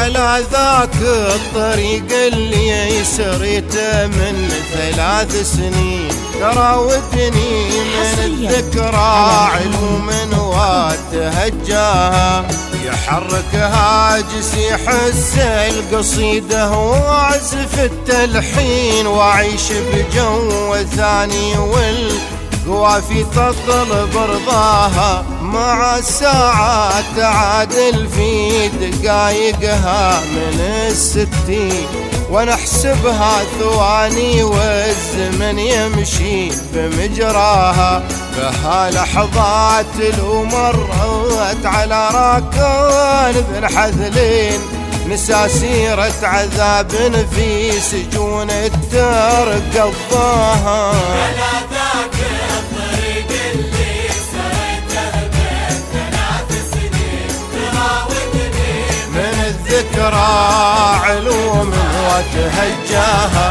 على ذاك الطريق اللي سريته من 3 سنين، تراودني من الذكرى علوم واتهجاها، يحرك هاجس يحس القصيدة واعزف التلحين، واعيش بجو ثاني والقوافي تطلب رضاها، مع الساعات تعادل في دقايقها من 60 ونحسبها ثواني والزمن يمشي بمجراها، بها لحظات لو مرت على راكان ذن حذلين، نسى سيرة عذاب في سجون الدار قضاها. على ذاك الطريق اللي سريته ب3 سنين، تراودني من الذكرى علوم وتهجاها،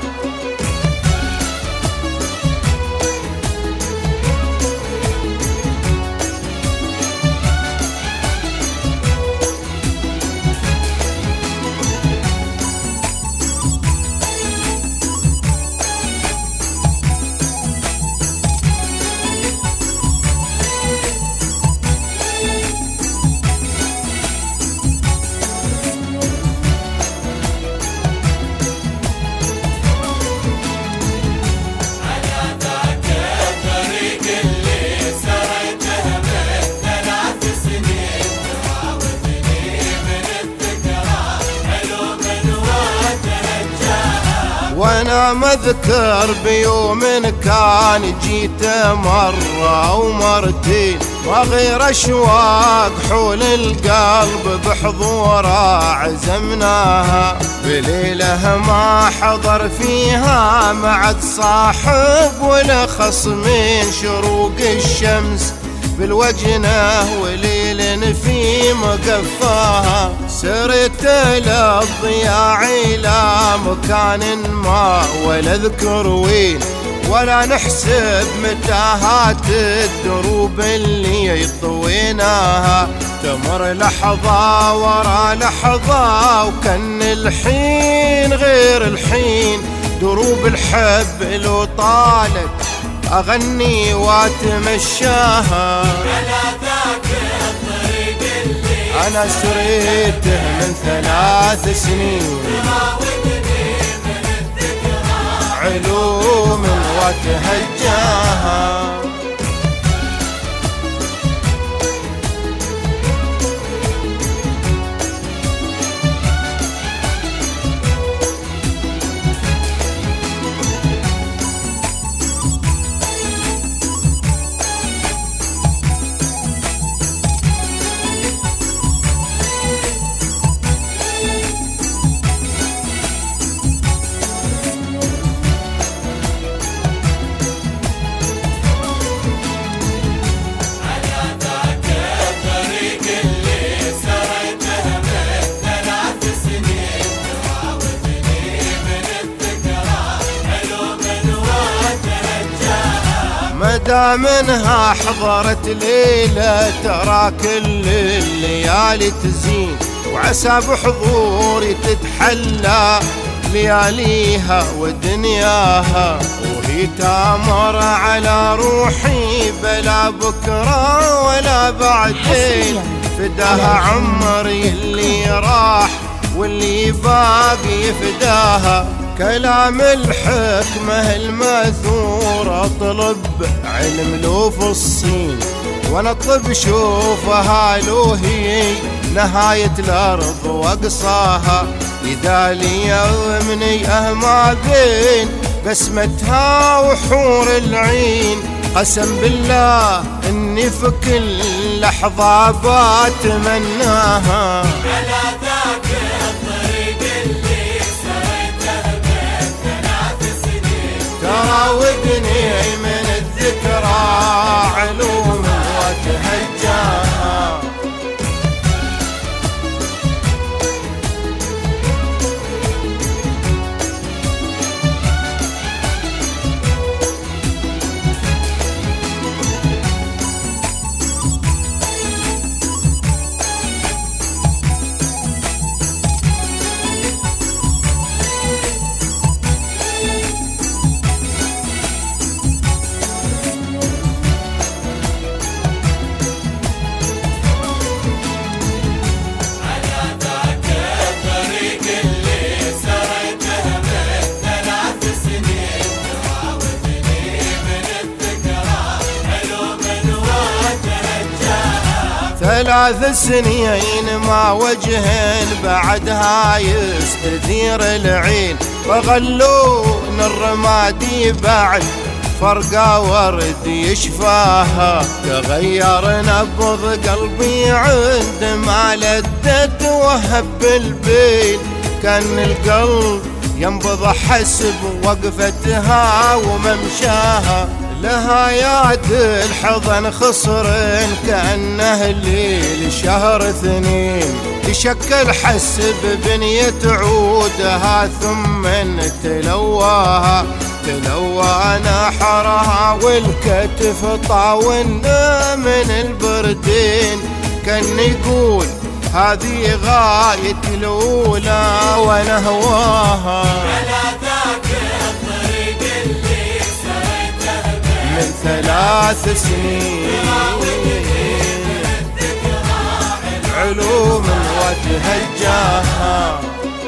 وانا مذكر بيوم كان جيت مرة ومرتين، وغير اشواق حول القلب بحضوره عزمناها، بليله ما حضر فيها معد صاحب ولا خصمين، شروق الشمس بالوجنه وليل في مقفاها، سرت للضياع الى مكان ما ولا اذكر وين، ولا نحسب متاهات الدروب اللي طويناها، تمر لحظة ورا لحظة وكان الحين غير الحين، دروب الحب لو طالت أغني واتمشاها. على ذاك الطريق اللي أنا سريته من 3 سنين، تراودني من الذكرى علوم وتهجاها. مدام انها حضرت ليلة ترى كل الليالي تزين، وعسى بحضوري تتحلى لياليها ودنياها، وهي تامر على روحي بلا بكرة ولا بعدين، فداها عمري اللي راح واللي باقي فداها، كلام الحكمة الماثور اطلب علم لو في الصين، وانا اطلب شوفها لو هي نهاية الارض واقصاها، اذا لي يغمني ما بين بسمتها وحور العين، قسم بالله اني في كل لحظة بتمناها. على ذاك الطريق اللي سريته ب3 سنين، تراودني من الذكرى علوم وتهجاها. 3 سنين ما وجه بعدها يستثير العين، وغلون الرمادي بعد فرقة ورد يشفاها. تغير نبض قلبي عند ما لدت وهب البين، كان القلب ينبض حسب وقفتها وممشاها. لها ياد الحضن خصرين كأنه الليل شهر 2، تشكل حسب بنية عودها ثم تلواها. تلوى نحرها والكتف طاولنا من البردين، كان يقول هذه غاية الأولى ونهواها. على ذاك الطريق اللي سريته من 3 سنين علوم وتهجاها.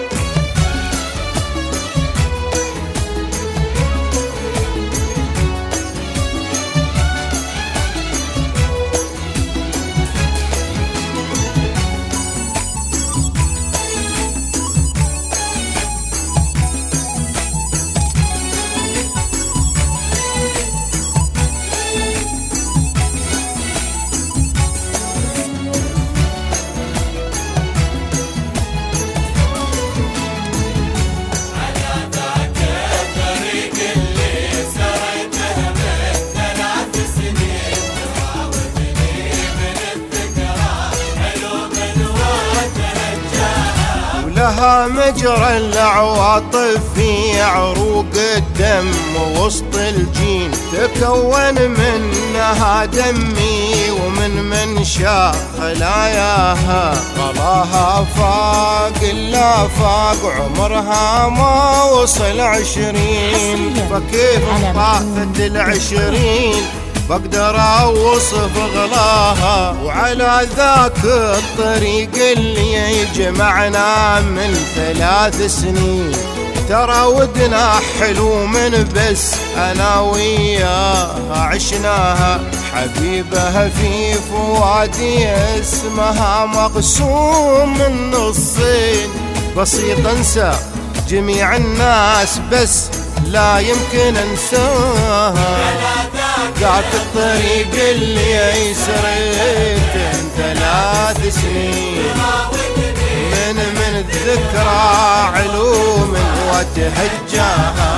لها مجرى العواطف في عروق الدم وسط الجين، تكون منها دمي ومن منشا خلاياها. غلاها فاق الافاق عمرها ما وصل 20، فكيف طافت 20 بقدر اوصف غلاها. وعلى ذاك الطريق اللي يجمعنا من 3 سنين، ترى ودنا حلو من بس انا وياها عشناها. حبيبها في فؤادي اسمها مقسوم من نصين، بسيط انسى جميع الناس بس لا يمكن انساها. ذاك الطريق اللي سريته 3 سنين، من الذكرى علوم وتهجاها.